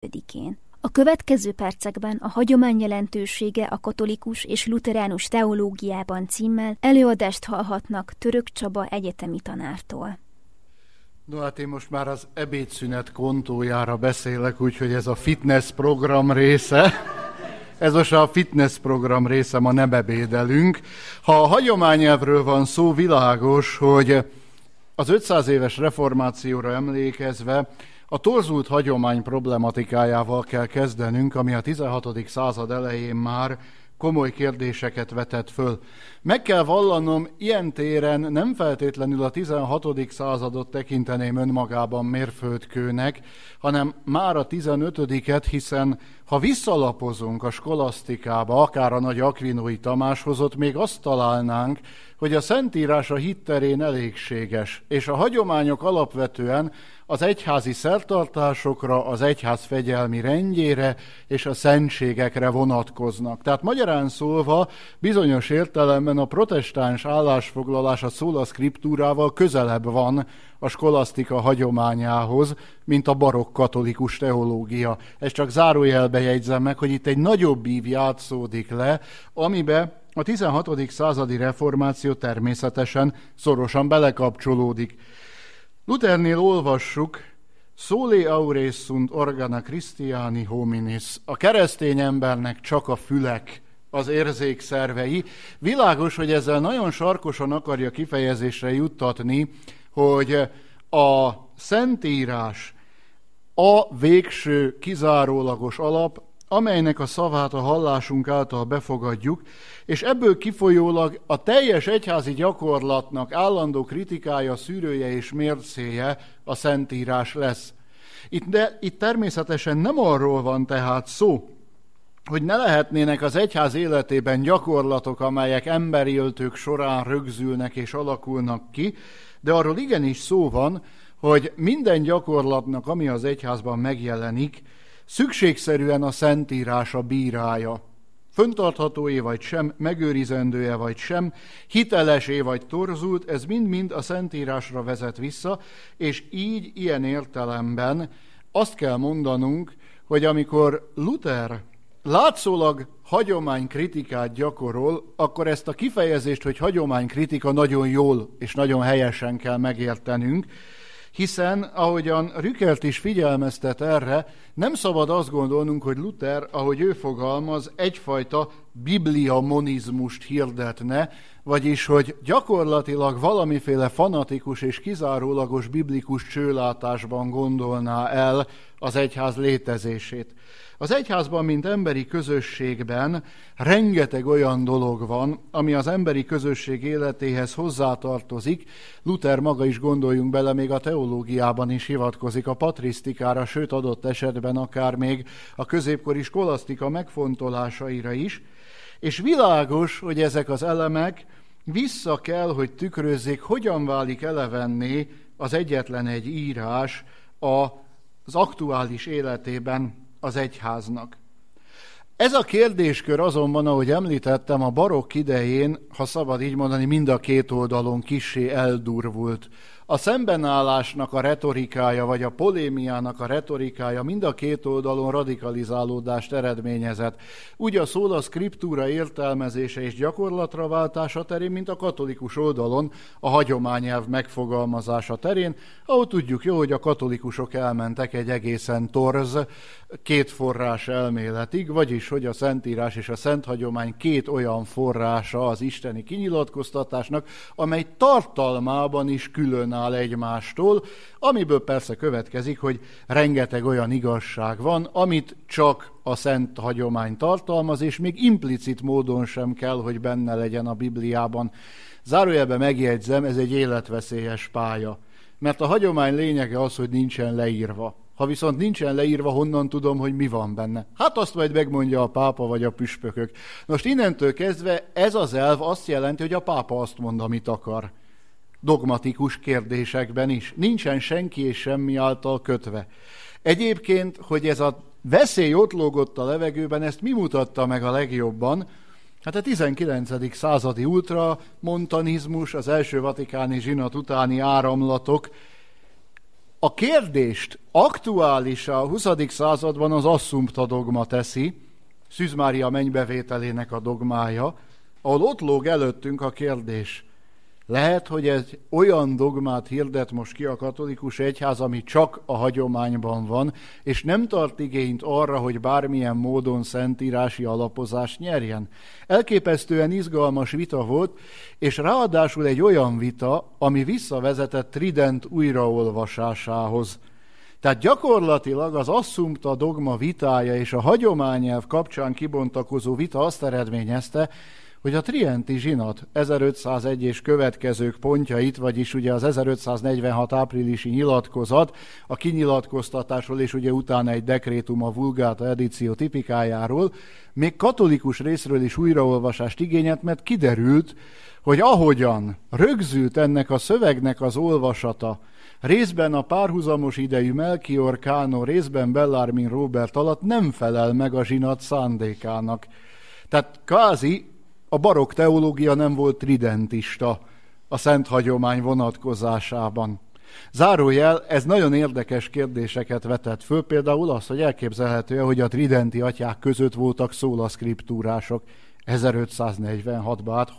7-én. A következő percekben a hagyomány jelentősége a katolikus és luteránus teológiában címmel előadást hallhatnak Török Csaba egyetemi tanártól. No hát én most már az ebédszünet kontójára beszélek, úgyhogy ez a fitness program része. Ez most a fitness program része, ma nem ebédelünk. Ha a hagyományelvről van szó, világos, hogy az 500 éves reformációra emlékezve a torzult hagyomány problematikájával kell kezdenünk, ami a 16. század elején már komoly kérdéseket vetett föl. Meg kell vallanom, ilyen téren nem feltétlenül a 16. századot tekinteném önmagában mérföldkőnek, hanem már a 15-et, hiszen ha visszalapozunk a skolasztikába, akár a nagy Akvinói Tamáshoz, ott még azt találnánk, hogy a Szentírás a hit terén elégséges, és a hagyományok alapvetően az egyházi szertartásokra, az egyház fegyelmi rendjére és a szentségekre vonatkoznak. Tehát magyarán szólva bizonyos értelemben a protestáns állásfoglalás a sola scripturával közelebb van a skolasztika hagyományához, mint a barokk katolikus teológia. Ezt csak zárójelbe jegyzem meg, hogy itt egy nagyobb ív játszódik le, amiben a 16. századi reformáció természetesen szorosan belekapcsolódik. Luthernél olvassuk, soli aures sunt organa Christiani hominis, a keresztény embernek csak a fülek az érzékszervei. Világos, hogy ezzel nagyon sarkosan akarja kifejezésre juttatni, hogy a Szentírás a végső kizárólagos alap, amelynek a szavát a hallásunk által befogadjuk, és ebből kifolyólag a teljes egyházi gyakorlatnak állandó kritikája, szűrője és mércéje a Szentírás lesz. Itt természetesen nem arról van tehát szó, hogy ne lehetnének az egyház életében gyakorlatok, amelyek emberi öltők során rögzülnek és alakulnak ki, de arról igenis szó van, hogy minden gyakorlatnak, ami az egyházban megjelenik, szükségszerűen a Szentírás a bírája. Föntartható-e vagy sem, megőrizendő-e vagy sem, hiteles-e vagy torzult, ez mind-mind a Szentírásra vezet vissza, és így ilyen értelemben azt kell mondanunk, hogy amikor Luther látszólag hagyománykritikát gyakorol, akkor ezt a kifejezést, hogy hagyománykritika nagyon jól és nagyon helyesen kell megértenünk, hiszen, ahogyan Rückert is figyelmeztet erre, nem szabad azt gondolnunk, hogy Luther, ahogy ő fogalmaz, egyfajta bibliamonizmust hirdetne, vagyis, hogy gyakorlatilag valamiféle fanatikus és kizárólagos biblikus csőlátásban gondolná el az egyház létezését. Az egyházban, mint emberi közösségben rengeteg olyan dolog van, ami az emberi közösség életéhez hozzátartozik. Luther maga is, gondoljunk bele, még a teológiában is hivatkozik a patrisztikára, sőt adott esetben akár még a középkori skolasztika megfontolásaira is. És világos, hogy ezek az elemek vissza kell, hogy tükrözzék, hogyan válik elevenné az egyetlen egy írás az aktuális életében az egyháznak. Ez a kérdéskör azonban, ahogy említettem, a barokk idején, ha szabad így mondani, mind a két oldalon kissé eldurvult. A szembenállásnak a retorikája, vagy a polémiának a retorikája mind a két oldalon radikalizálódást eredményezett. Úgy a sola scriptura értelmezése és gyakorlatra váltása terén, mint a katolikus oldalon a hagyományelv megfogalmazása terén, ahol tudjuk jó, hogy a katolikusok elmentek egy egészen torz, két forrás elméletig, vagyis, hogy a Szentírás és a Szent Hagyomány két olyan forrása az isteni kinyilatkoztatásnak, amely tartalmában is külön áll egymástól, amiből persze következik, hogy rengeteg olyan igazság van, amit csak a Szent Hagyomány tartalmaz, és még implicit módon sem kell, hogy benne legyen a Bibliában. Zárójelben megjegyzem, ez egy életveszélyes pálya, mert a hagyomány lényege az, hogy nincsen leírva. Ha viszont nincsen leírva, honnan tudom, hogy mi van benne? Hát azt majd megmondja a pápa vagy a püspökök. Most innentől kezdve ez az elv azt jelenti, hogy a pápa azt mond, amit akar. Dogmatikus kérdésekben is. Nincsen senki és semmi által kötve. Egyébként, hogy ez a veszély ott lógott a levegőben, ezt mi mutatta meg a legjobban? Hát a 19. századi ultramontanizmus, az első vatikáni zsinat utáni áramlatok A kérdést aktuálissá a 20. században az Assumpta dogma teszi, Szűz Mária mennybevételének a dogmája, ahol ott lóg előttünk a kérdés. Lehet, hogy egy olyan dogmát hirdet most ki a katolikus egyház, ami csak a hagyományban van, és nem tart igényt arra, hogy bármilyen módon szentírási alapozást nyerjen. Elképesztően izgalmas vita volt, és ráadásul egy olyan vita, ami visszavezetett Trident újraolvasásához. Tehát gyakorlatilag az Assumpta dogma vitája és a hagyományelv kapcsán kibontakozó vita azt eredményezte, hogy a trienti zsinat 1501 és következők pontjait, vagyis ugye az 1546 áprilisi nyilatkozat, a kinyilatkoztatásról és ugye utána egy dekrétum a Vulgata edíció tipikájáról, még katolikus részről is újraolvasást igényelt, mert kiderült, hogy ahogyan rögzült ennek a szövegnek az olvasata, részben a párhuzamos idejű Melchior Kánon, részben Bellarmine Róbert alatt nem felel meg a zsinat szándékának. Tehát kvázi a barokk teológia nem volt tridentista a szent hagyomány vonatkozásában. Zárójel, ez nagyon érdekes kérdéseket vetett föl, például az, hogy elképzelhető, hogy a tridenti atyák között voltak szólaszkriptúrások 1546-ban, hát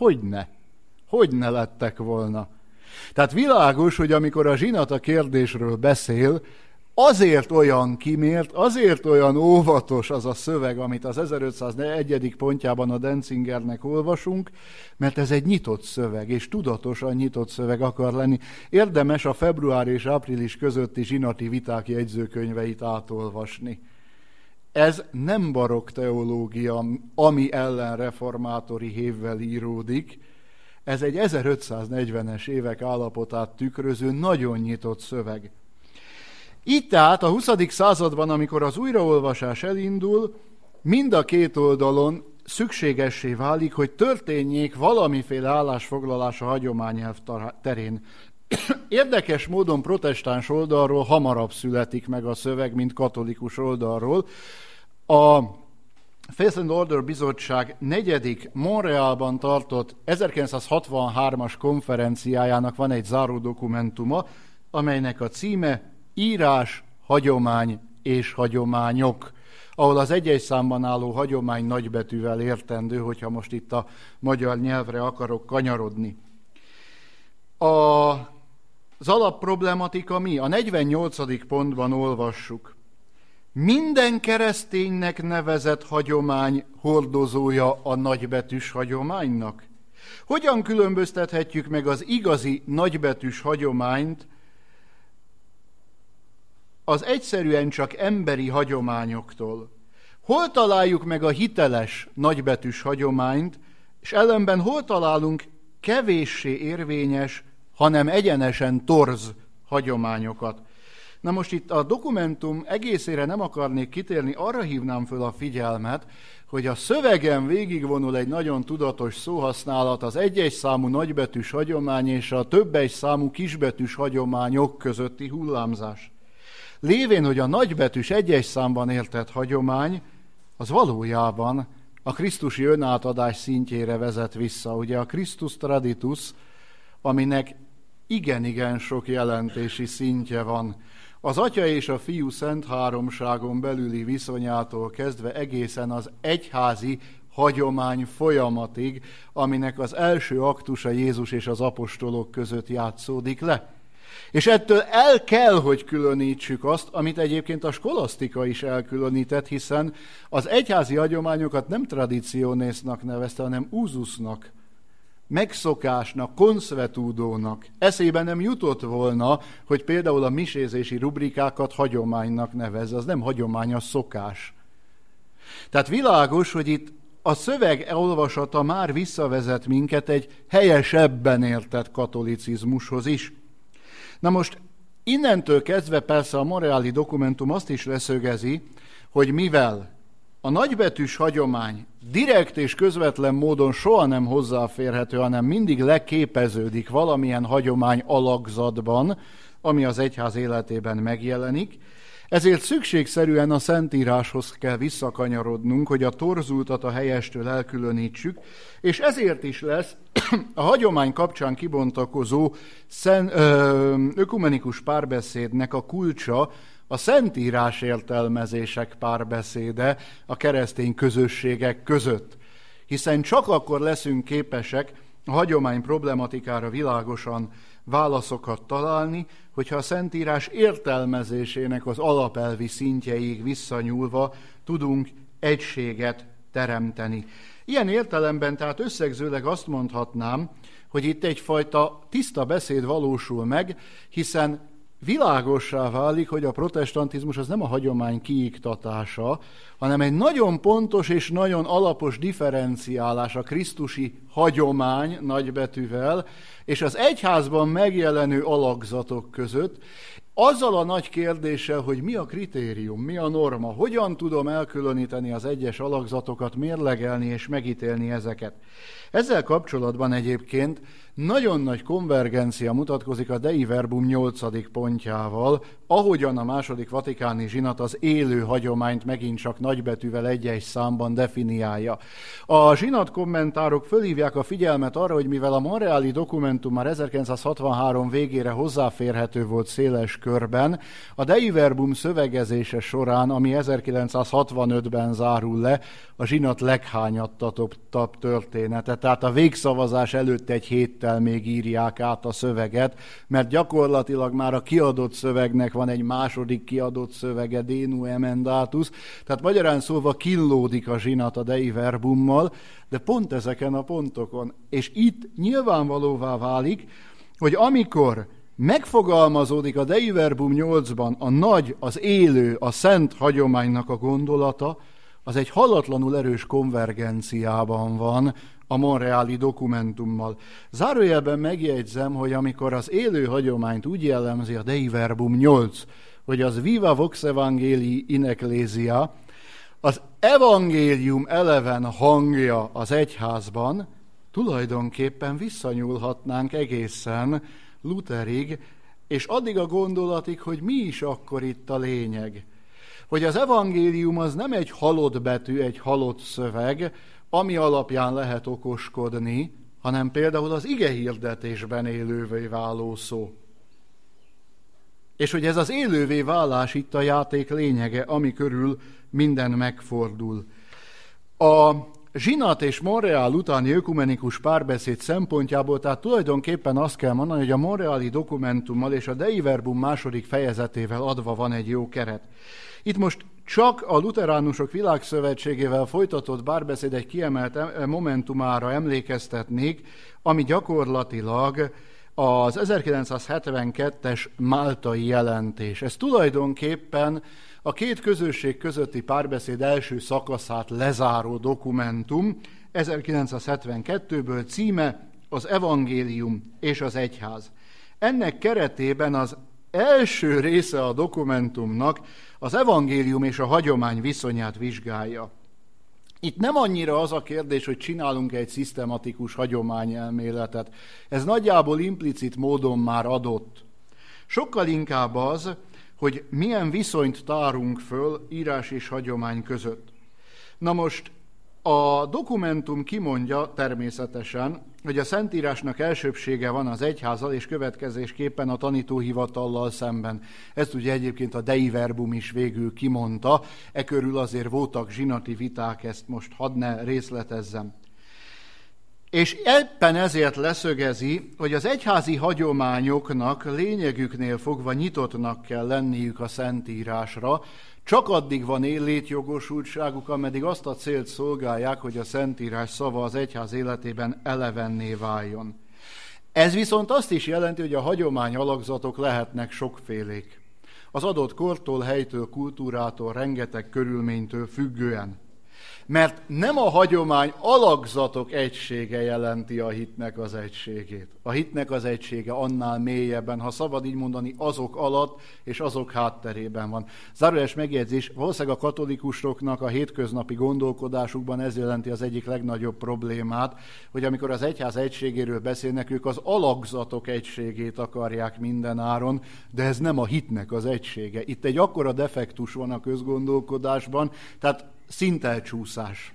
hogyne lettek volna. Tehát világos, hogy amikor a zsinat a kérdésről beszél, azért olyan kimért, azért olyan óvatos az a szöveg, amit az 1501. pontjában a Denzingernek olvasunk, mert ez egy nyitott szöveg, és tudatosan nyitott szöveg akar lenni. Érdemes a február és április közötti zsinati viták jegyzőkönyveit átolvasni. Ez nem barokk teológia, ami ellen reformátori hévvel íródik, ez egy 1540-es évek állapotát tükröző, nagyon nyitott szöveg. Így tehát a 20. században, amikor az újraolvasás elindul, mind a két oldalon szükségessé válik, hogy történjék valamiféle állásfoglalás a hagyományelv terén. Érdekes módon protestáns oldalról hamarabb születik meg a szöveg, mint katolikus oldalról. A Faith and Order Bizottság 4. Montrealban tartott 1963-as konferenciájának van egy záró dokumentuma, amelynek a címe Írás, hagyomány és hagyományok, ahol az egyes számban álló hagyomány nagybetűvel értendő, hogyha most itt a magyar nyelvre akarok kanyarodni. Az alapproblematika mi? A 48. pontban olvassuk. Minden kereszténynek nevezett hagyomány hordozója a nagybetűs hagyománynak? Hogyan különböztethetjük meg az igazi nagybetűs hagyományt az egyszerűen csak emberi hagyományoktól? Hol találjuk meg a hiteles nagybetűs hagyományt, és ellenben hol találunk kevéssé érvényes, hanem egyenesen torz hagyományokat? Na most itt a dokumentum egészére nem akarnék kitérni, arra hívnám föl a figyelmet, hogy a szövegen végigvonul egy nagyon tudatos szóhasználat az egyes számú nagybetűs hagyomány és a többes számú kisbetűs hagyományok közötti hullámzás. Lévén, hogy a nagybetűs egyes számban értett hagyomány, az valójában a krisztusi önátadás szintjére vezet vissza. Ugye a Christus Traditus, aminek igen sok jelentési szintje van. Az Atya és a Fiú szent háromságon belüli viszonyától kezdve egészen az egyházi hagyomány folyamatig, aminek az első aktusa Jézus és az apostolok között játszódik le. És ettől el kell, hogy különítsük azt, amit egyébként a skolasztika is elkülönített, hiszen az egyházi hagyományokat nem traditionésnak nevezte, hanem úzusnak, megszokásnak, consuetudónak. Eszébe nem jutott volna, hogy például a misézési rubrikákat hagyománynak nevez. Az nem hagyomány, az szokás. Tehát világos, hogy itt a szöveg olvasata már visszavezet minket egy helyesebben értett katolicizmushoz is. Na most innentől kezdve persze a montreali dokumentum azt is leszögezi, hogy mivel a nagybetűs hagyomány direkt és közvetlen módon soha nem hozzáférhető, hanem mindig leképeződik valamilyen hagyomány alakzatban, ami az egyház életében megjelenik, Ezért szükségszerűen a Szentíráshoz kell visszakanyarodnunk, hogy a torzultat a helyestől elkülönítsük, és ezért is lesz a hagyomány kapcsán kibontakozó ökumenikus párbeszédnek a kulcsa a Szentírás értelmezések párbeszéde a keresztény közösségek között. Hiszen csak akkor leszünk képesek a hagyomány problematikára világosan válaszokat találni, hogyha a Szentírás értelmezésének az alapelvi szintjeig visszanyúlva tudunk egységet teremteni. Ilyen értelemben tehát összegzőleg azt mondhatnám, hogy itt egyfajta tiszta beszéd valósul meg, hiszen világossá válik, hogy a protestantizmus az nem a hagyomány kiiktatása, hanem egy nagyon pontos és nagyon alapos differenciálás a krisztusi hagyomány nagybetűvel, és az egyházban megjelenő alakzatok között, azzal a nagy kérdéssel, hogy mi a kritérium, mi a norma, hogyan tudom elkülöníteni az egyes alakzatokat, mérlegelni és megítélni ezeket. Ezzel kapcsolatban egyébként nagyon nagy konvergencia mutatkozik a Dei Verbum 8. pontjával, ahogyan a második vatikáni zsinat az élő hagyományt megint csak nagybetűvel egy-egy számban definiálja. A zsinat kommentárok fölhívják a figyelmet arra, hogy mivel a Montreali dokumentum már 1963 végére hozzáférhető volt széles körben, a Dei Verbum szövegezése során, ami 1965-ben zárul le, a zsinat leghányattatottabb története. Tehát a végszavazás előtt egy héttel még írják át a szöveget, mert gyakorlatilag már a kiadott szövegnek van egy második kiadott szövege, Denu Emendatus, tehát magyarán szólva kínlódik a zsinat a Dei Verbummal, de pont ezeken a pontokon. És itt nyilvánvalóvá válik, hogy amikor megfogalmazódik a Dei Verbum 8-ban a nagy, az élő, a szent hagyománynak a gondolata, az egy hallatlanul erős konvergenciában van a Montreali dokumentummal. Zárójelben megjegyzem, hogy amikor az élő hagyományt úgy jellemzi a Dei Verbum 8, hogy az Viva Vox Evangelii in Ecclesia, az evangélium eleven hangja az egyházban, tulajdonképpen visszanyúlhatnánk egészen Lutherig, és addig a gondolatig, hogy mi is akkor itt a lényeg. Hogy az evangélium az nem egy halott betű, egy halott szöveg, ami alapján lehet okoskodni, hanem például az igehirdetésben élővé váló szó. És hogy ez az élővé válás itt a játék lényege, ami körül minden megfordul. A zsinat és Montreal utáni ökumenikus párbeszéd szempontjából, tehát tulajdonképpen azt kell mondani, hogy a Montreali dokumentummal és a Dei Verbum második fejezetével adva van egy jó keret. Itt most csak a Luteránusok Világszövetségével folytatott párbeszéd egy kiemelt momentumára emlékeztetnék, ami gyakorlatilag az 1972-es máltai jelentés. Ez tulajdonképpen a két közösség közötti párbeszéd első szakaszát lezáró dokumentum, 1972-ből, címe az Evangélium és az Egyház. Ennek keretében az első része a dokumentumnak az evangélium és a hagyomány viszonyát vizsgálja. Itt nem annyira az a kérdés, hogy csinálunk egy szisztematikus hagyományelméletet. Ez nagyjából implicit módon már adott. Sokkal inkább az, hogy milyen viszonyt tárunk föl írás és hagyomány között. Na most a dokumentum kimondja természetesen, hogy a Szentírásnak elsőbbsége van az egyházzal, és következésképpen a tanítóhivatallal szemben. Ezt ugye egyébként a Dei Verbum is végül kimondta, e körül azért voltak zsinati viták, ezt most hadd ne részletezzem. És éppen ezért leszögezi, hogy az egyházi hagyományoknak lényegüknél fogva nyitottnak kell lenniük a Szentírásra, csak addig van létjogosultságuk, ameddig azt a célt szolgálják, hogy a Szentírás szava az egyház életében elevenné váljon. Ez viszont azt is jelenti, hogy a hagyomány alakzatok lehetnek sokfélék. Az adott kortól, helytől, kultúrától, rengeteg körülménytől függően. Mert nem a hagyomány alakzatok egysége jelenti a hitnek az egységét. A hitnek az egysége annál mélyebben, ha szabad így mondani, azok alatt és azok hátterében van. Zárójeles megjegyzés, valószínűleg a katolikusoknak a hétköznapi gondolkodásukban ez jelenti az egyik legnagyobb problémát, hogy amikor az egyház egységéről beszélnek, ők az alakzatok egységét akarják mindenáron, de ez nem a hitnek az egysége. Itt egy akkora defektus van a közgondolkodásban, tehát szintelcsúszás.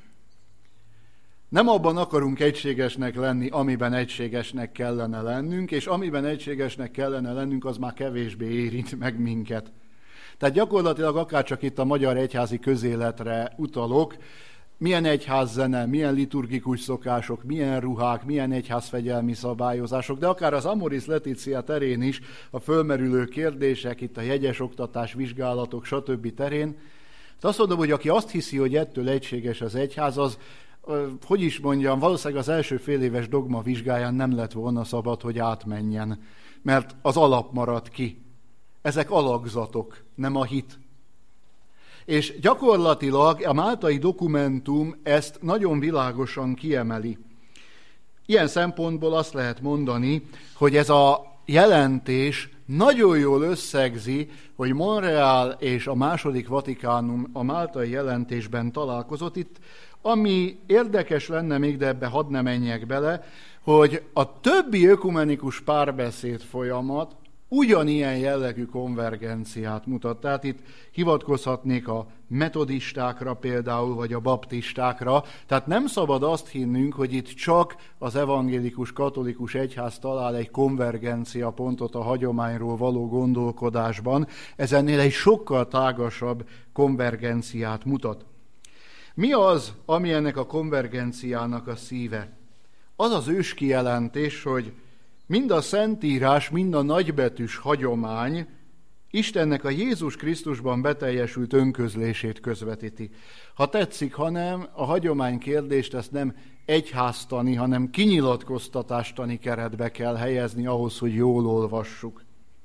Nem abban akarunk egységesnek lenni, amiben egységesnek kellene lennünk, és amiben egységesnek kellene lennünk, az már kevésbé érint meg minket. Tehát gyakorlatilag akárcsak itt a magyar egyházi közéletre utalok, milyen egyházzene, milyen liturgikus szokások, milyen ruhák, milyen egyházfegyelmi szabályozások, de akár az Amoris Laetitia terén is a fölmerülő kérdések, itt a jegyes oktatás, vizsgálatok, stb. Terén. Azt mondom, hogy aki azt hiszi, hogy ettől egységes az egyház, az, hogy is mondjam, valószínűleg az első fél éves dogma vizsgáján nem lett volna szabad, hogy átmenjen, mert az alap maradt ki. Ezek alakzatok, nem a hit. És gyakorlatilag a máltai dokumentum ezt nagyon világosan kiemeli. Ilyen szempontból azt lehet mondani, hogy ez a jelentés nagyon jól összegzi, hogy Montreal és a második Vatikánum a máltai jelentésben találkozott. Itt, ami érdekes lenne még, de ebbe hadd ne menjek bele, hogy a többi ökumenikus párbeszéd folyamat ugyanilyen jellegű konvergenciát mutat. Tehát itt hivatkozhatnék a metodistákra például, vagy a baptistákra. Tehát nem szabad azt hinnünk, hogy itt csak az evangélikus katolikus egyház talál egy konvergencia pontot a hagyományról való gondolkodásban. Ez ennél egy sokkal tágasabb konvergenciát mutat. Mi az, ami ennek a konvergenciának a szíve? Az az őskijelentés, hogy mind a Szentírás, mind a nagybetűs hagyomány Istennek a Jézus Krisztusban beteljesült önközlését közvetíti. Ha tetszik, ha nem, a hagyomány kérdést ezt nem egyháztani, hanem kinyilatkoztatástani keretbe kell helyezni ahhoz, hogy jól olvassuk.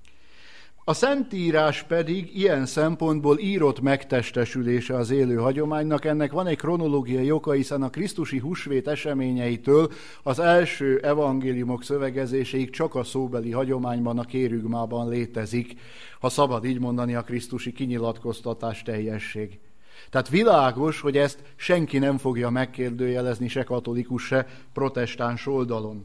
A Szentírás pedig ilyen szempontból írott megtestesülése az élő hagyománynak. Ennek van egy kronológiai oka, hiszen a krisztusi húsvét eseményeitől az első evangéliumok szövegezéséig csak a szóbeli hagyományban, a kérügmában létezik, ha szabad így mondani, a krisztusi kinyilatkoztatás teljesség. Tehát világos, hogy ezt senki nem fogja megkérdőjelezni, se katolikus, se protestáns oldalon.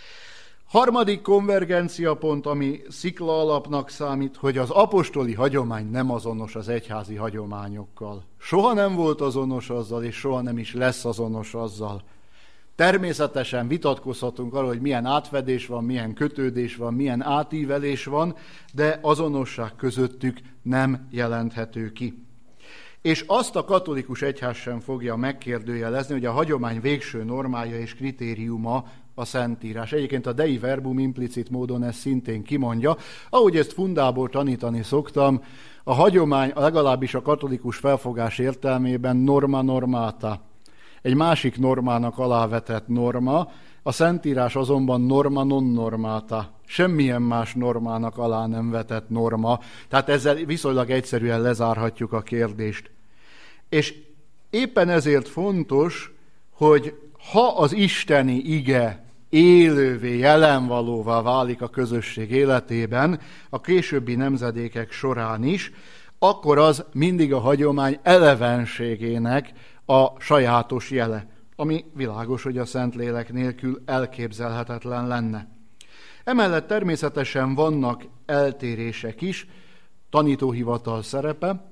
Harmadik konvergenciapont, ami szikla alapnak számít, hogy az apostoli hagyomány nem azonos az egyházi hagyományokkal. Soha nem volt azonos azzal, és soha nem is lesz azonos azzal. Természetesen vitatkozhatunk arról, hogy milyen átfedés van, milyen kötődés van, milyen átívelés van, de azonosság közöttük nem jelenthető ki. És azt a katolikus egyház sem fogja megkérdőjelezni, hogy a hagyomány végső normája és kritériuma a Szentírás. Egyébként a Dei Verbum implicit módon ezt szintén kimondja. Ahogy ezt fundából tanítani szoktam, a hagyomány legalábbis a katolikus felfogás értelmében norma normata. Egy másik normának alávetett norma, a Szentírás azonban norma non normata. Semmilyen más normának alá nem vetett norma. Tehát ezzel viszonylag egyszerűen lezárhatjuk a kérdést. És éppen ezért fontos, hogy ha az isteni ige élővé, jelenvalóvá válik a közösség életében, a későbbi nemzedékek során is, akkor az mindig a hagyomány elevenségének a sajátos jele, ami világos, hogy a Szentlélek nélkül elképzelhetetlen lenne. Emellett természetesen vannak eltérések is, tanítóhivatal szerepe.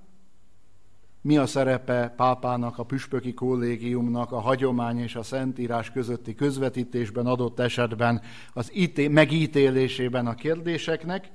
Mi a szerepe pápának, a püspöki kollégiumnak a hagyomány és a Szentírás közötti közvetítésben, adott esetben az megítélésében a kérdéseknek?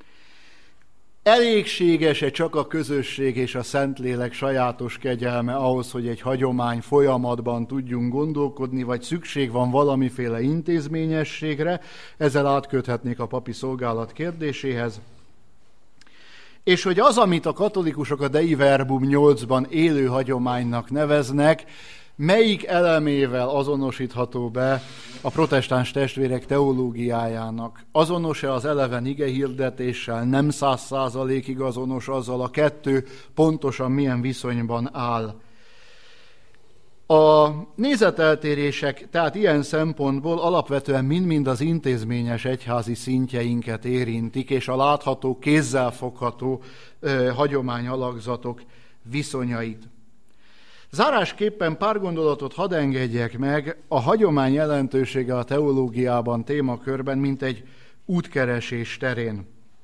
Elégséges-e csak a közösség és a Szentlélek sajátos kegyelme ahhoz, hogy egy hagyomány folyamatban tudjunk gondolkodni, vagy szükség van valamiféle intézményességre? Ezzel átköthetnék a papi szolgálat kérdéséhez. És hogy az, amit a katolikusok a Dei Verbum 8-ban élő hagyománynak neveznek, melyik elemével azonosítható be a protestáns testvérek teológiájának? Azonos-e az eleven igehirdetéssel, nem 100%-ig azonos azzal, a kettő pontosan milyen viszonyban áll? A nézeteltérések tehát ilyen szempontból alapvetően mind-mind az intézményes egyházi szintjeinket érintik, és a látható, kézzelfogható hagyományalakzatok viszonyait. Zárásképpen pár gondolatot hadd engedjek meg a hagyomány jelentősége a teológiában témakörben, mint egy útkeresés terén.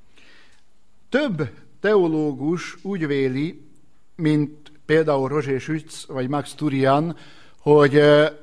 Több teológus úgy véli, mint például Roger Schütz vagy Max Turian, hogy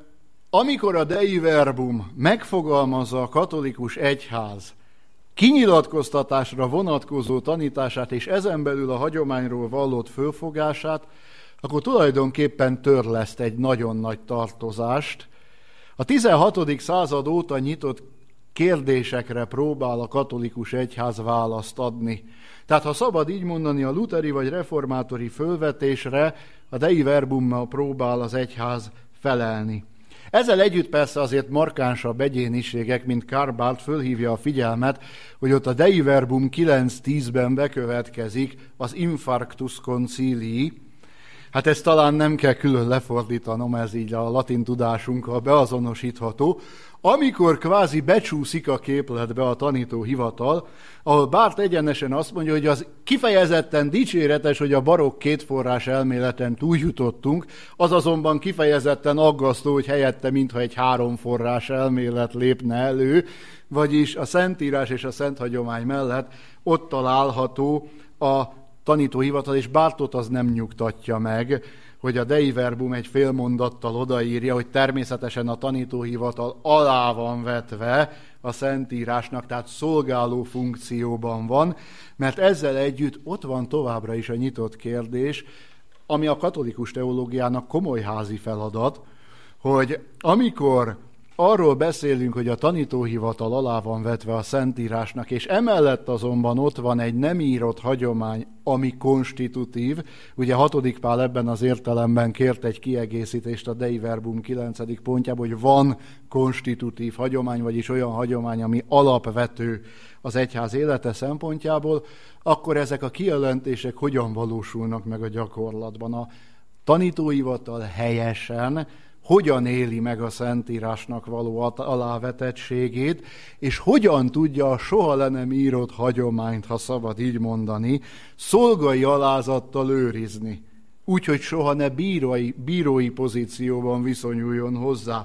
amikor a Dei Verbum megfogalmazza a katolikus egyház kinyilatkoztatásra vonatkozó tanítását, és ezen belül a hagyományról vallott fölfogását, akkor tulajdonképpen törleszt egy nagyon nagy tartozást. A 16. század óta nyitott kérdésekre próbál a katolikus egyház választ adni. Tehát ha szabad így mondani, a lutheri vagy reformátori fölvetésre a Dei Verbummal próbál az egyház felelni. Ezzel együtt persze azért markánsabb egyéniségek, mint Karl Barth fölhívja a figyelmet, hogy ott a Dei Verbum 9-10-ben bekövetkezik az Infarctus Concilii. Hát ezt talán nem kell külön lefordítanom, ez így a latin tudásunkkal beazonosítható. Amikor kvázi becsúszik a képletbe a tanítóhivatal, ahol Barth egyenesen azt mondja, hogy az kifejezetten dicséretes, hogy a barokk kétforrás elméleten túljutottunk, az azonban kifejezetten aggasztó, hogy helyette mintha egy háromforrás elmélet lépne elő, vagyis a Szentírás és a Szent Hagyomány mellett ott található a tanítóhivatal, és Barthot az nem nyugtatja meg, hogy a Dei Verbum egy fél mondattal odaírja, hogy természetesen a tanítóhivatal alá van vetve a Szentírásnak, tehát szolgáló funkcióban van, mert ezzel együtt ott van továbbra is a nyitott kérdés, ami a katolikus teológiának komoly házi feladat, hogy amikor arról beszélünk, hogy a tanítóhivatal alá van vetve a Szentírásnak, és emellett azonban ott van egy nem írott hagyomány, ami konstitutív. Ugye 6. Pál ebben az értelemben kért egy kiegészítést a Dei Verbum 9. pontjában, hogy van konstitutív hagyomány, vagyis olyan hagyomány, ami alapvető az egyház élete szempontjából, akkor ezek a kijelentések hogyan valósulnak meg a gyakorlatban? A tanítóhivatal helyesen hogyan éli meg a Szentírásnak való alávetettségét, és hogyan tudja a soha le nem írott hagyományt, ha szabad így mondani, szolgai alázattal őrizni, úgyhogy soha ne bírói pozícióban viszonyuljon hozzá.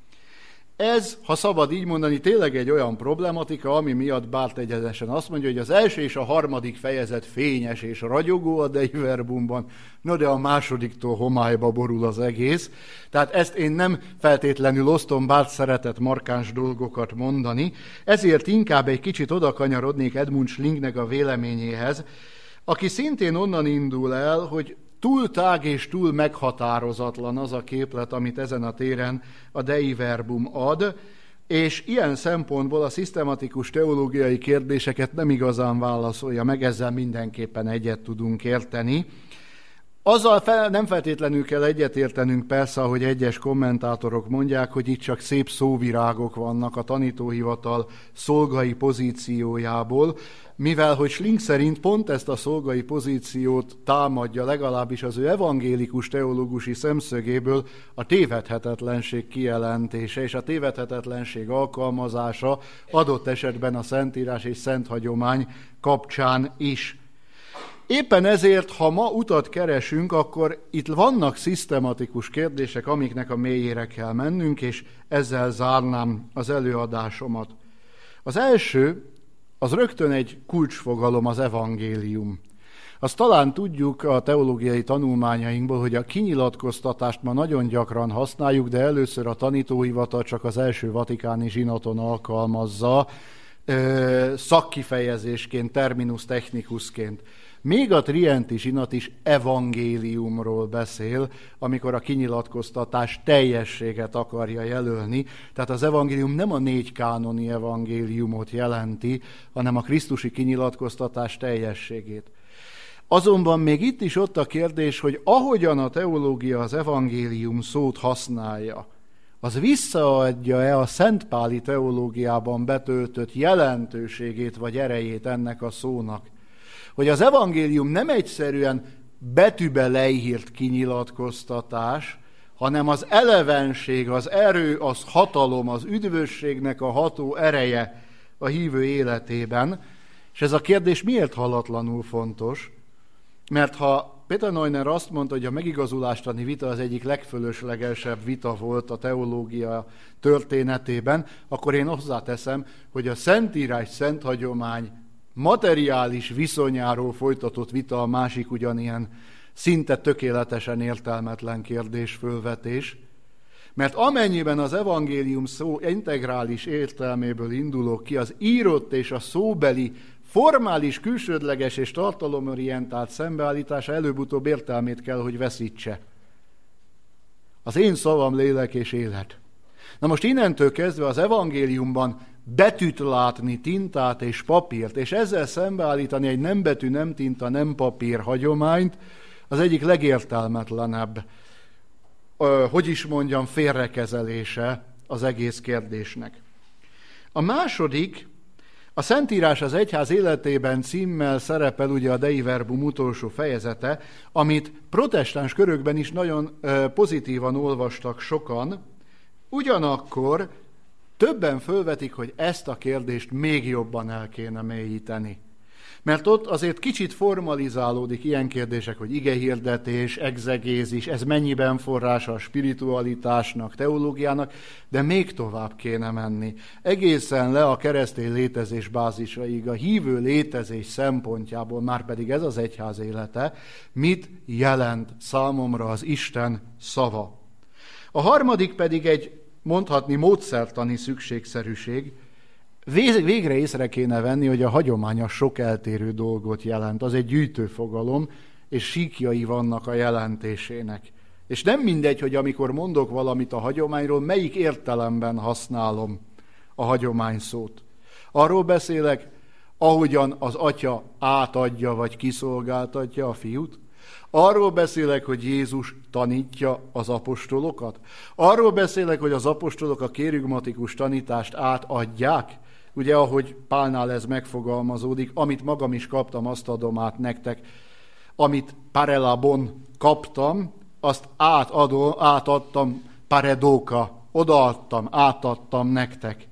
Ez, ha szabad így mondani, tényleg egy olyan problematika, ami miatt Barth egyenesen azt mondja, hogy az első és a harmadik fejezet fényes és ragyogó a Dei Verbumban, no de a másodiktól homályba borul az egész. Tehát ezt én nem feltétlenül osztom, Barth szeretett markáns dolgokat mondani, ezért inkább egy kicsit odakanyarodnék Edmund Schlingnek a véleményéhez, aki szintén onnan indul el, hogy túl tág és túl meghatározatlan az a képlet, amit ezen a téren a Dei Verbum ad, és ilyen szempontból a szisztematikus teológiai kérdéseket nem igazán válaszolja meg, ezzel mindenképpen egyet tudunk érteni. Azzal nem feltétlenül kell egyetértenünk persze, ahogy egyes kommentátorok mondják, hogy itt csak szép szóvirágok vannak a tanítóhivatal szolgai pozíciójából, mivel hogy Schling szerint pont ezt a szolgai pozíciót támadja, legalábbis az ő evangélikus teológusi szemszögéből a tévedhetetlenség kijelentése és a tévedhetetlenség alkalmazása adott esetben a Szentírás és Szent Hagyomány kapcsán is. Éppen ezért, ha ma utat keresünk, akkor itt vannak szisztematikus kérdések, amiknek a mélyére kell mennünk, és ezzel zárnám az előadásomat. Az első, az rögtön egy kulcsfogalom, az evangélium. Azt talán tudjuk a teológiai tanulmányainkból, hogy a kinyilatkoztatást ma nagyon gyakran használjuk, de először a tanítóhivatal csak az első vatikáni zsinaton alkalmazza, szakkifejezésként, terminus technicusként. Még a Trienti zsinat is evangéliumról beszél, amikor a kinyilatkoztatás teljességet akarja jelölni. Tehát az evangélium nem a 4 kánoni evangéliumot jelenti, hanem a krisztusi kinyilatkoztatás teljességét. Azonban még itt is ott a kérdés, hogy ahogyan a teológia az evangélium szót használja, az visszaadja-e a szentpáli teológiában betöltött jelentőségét vagy erejét ennek a szónak? Hogy az evangélium nem egyszerűen betűbe leírt kinyilatkoztatás, hanem az elevenség, az erő, az hatalom, az üdvösségnek a ható ereje a hívő életében. És ez a kérdés miért hallatlanul fontos? Mert ha Peter Neuner azt mondta, hogy a megigazulástani vita az egyik legfölöslegesebb vita volt a teológia történetében, akkor én hozzáteszem, hogy a Szentírás, Szent Hagyomány materiális viszonyáról folytatott vita a másik ugyanilyen szinte tökéletesen értelmetlen kérdésfölvetés, mert amennyiben az evangélium szó integrális értelméből indulok ki, az írott és a szóbeli formális, külsődleges és tartalomorientált szembeállítása előbb-utóbb értelmét kell, hogy veszítse. Az én szavam lélek és élet. Na most innentől kezdve az evangéliumban betűt látni, tintát és papírt, és ezzel szembeállítani egy nem betű, nem tinta, nem papír hagyományt, az egyik legértelmetlenebb, félrekezelése az egész kérdésnek. A második, a Szentírás az egyház életében címmel szerepel ugye a Dei Verbum utolsó fejezete, amit protestáns körökben is nagyon pozitívan olvastak sokan, ugyanakkor többen fölvetik, hogy ezt a kérdést még jobban el kéne mélyíteni. Mert ott azért kicsit formalizálódik ilyen kérdések, hogy igehirdetés, egzegézis, ez mennyiben forrása a spiritualitásnak, teológiának, de még tovább kéne menni. Egészen le a keresztény létezés bázisaig, a hívő létezés szempontjából, már pedig ez az egyház élete, mit jelent számomra az Isten szava. A harmadik pedig egy mondhatni módszertani szükségszerűség. Végre észre kéne venni, hogy a hagyomány sok eltérő dolgot jelent. Az egy gyűjtőfogalom, és síkjai vannak a jelentésének. És nem mindegy, hogy amikor mondok valamit a hagyományról, melyik értelemben használom a hagyomány szót. Arról beszélek, ahogyan az atya átadja vagy kiszolgáltatja a fiút. Arról beszélek, hogy Jézus tanítja az apostolokat. Arról beszélek, hogy az apostolok a kérigmatikus tanítást átadják. Ugye, ahogy Pálnál ez megfogalmazódik, amit magam is kaptam, azt adom át nektek. Amit parelabon kaptam, azt átadtam paredóka, odaadtam, átadtam nektek.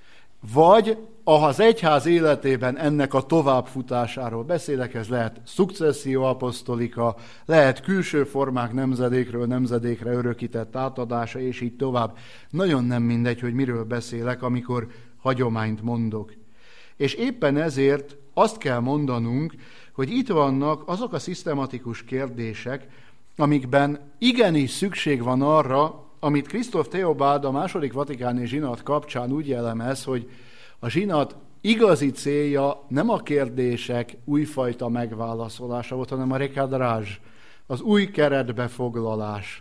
Vagy az egyház életében ennek a továbbfutásáról beszélek, ez lehet successio apostolika, lehet külső formák nemzedékről nemzedékre örökített átadása, és így tovább. Nagyon nem mindegy, hogy miről beszélek, amikor hagyományt mondok. És éppen ezért azt kell mondanunk, hogy itt vannak azok a szisztematikus kérdések, amikben igenis szükség van arra, amit Christoph Theobald a II. Vatikáni zsinat kapcsán úgy jellemez, hogy a zsinat igazi célja nem a kérdések újfajta megválaszolása volt, hanem a recadrage, az új keretbe foglalás.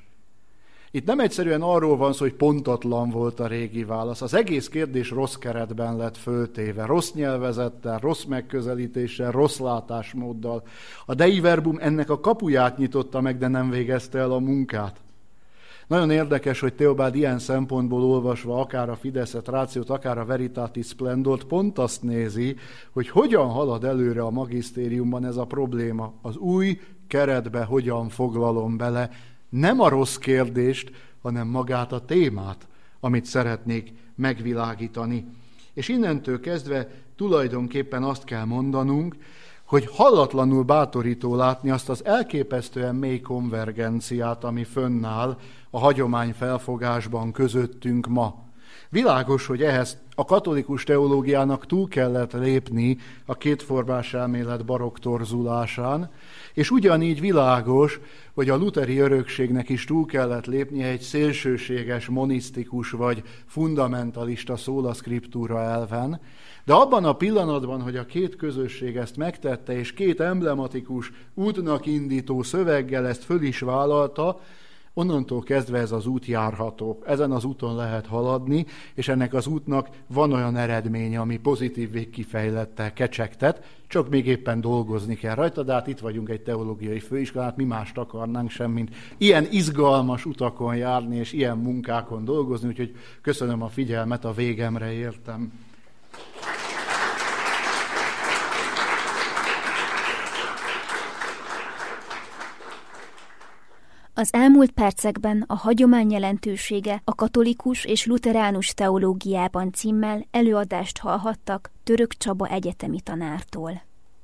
Itt nem egyszerűen arról van szó, hogy pontatlan volt a régi válasz. Az egész kérdés rossz keretben lett föltéve, rossz nyelvezettel, rossz megközelítéssel, rossz látásmóddal. A Dei Verbum ennek a kapuját nyitotta meg, de nem végezte el a munkát. Nagyon érdekes, hogy Theobald ilyen szempontból olvasva akár a Fideszet Rációt, akár a Veritatis Splendort pont azt nézi, hogy hogyan halad előre a magisztériumban ez a probléma. Az új keretbe hogyan foglalom bele nem a rossz kérdést, hanem magát a témát, amit szeretnék megvilágítani. És innentől kezdve tulajdonképpen azt kell mondanunk, hogy hallatlanul bátorító látni azt az elképesztően mély konvergenciát, ami fönnáll a hagyomány felfogásban közöttünk ma. Világos, hogy ehhez a katolikus teológiának túl kellett lépni a kétformás elmélet barokk torzulásán, és ugyanígy világos, hogy a lutheri örökségnek is túl kellett lépnie egy szélsőséges, monisztikus vagy fundamentalista sola scriptura elven, de abban a pillanatban, hogy a két közösség ezt megtette, és két emblematikus útnak indító szöveggel ezt föl is vállalta, onnantól kezdve ez az út járható. Ezen az úton lehet haladni, és ennek az útnak van olyan eredménye, ami pozitív végkifejlettel kecsegtet, csak még éppen dolgozni kell rajta, de hát itt vagyunk egy teológiai főiskolán, mi mást akarnánk sem, mint ilyen izgalmas utakon járni, és ilyen munkákon dolgozni, úgyhogy köszönöm a figyelmet, a végemre értem. Az elmúlt percekben a hagyomány jelentősége a katolikus és luteránus teológiában címmel előadást hallhattak Török Csaba egyetemi tanártól.